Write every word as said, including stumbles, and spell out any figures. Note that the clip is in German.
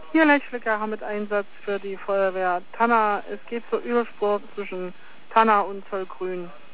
Hier Lechflicker mit Einsatz für die Feuerwehr Tanna. Es geht zur Überspur zwischen Tanna und Zollgrün.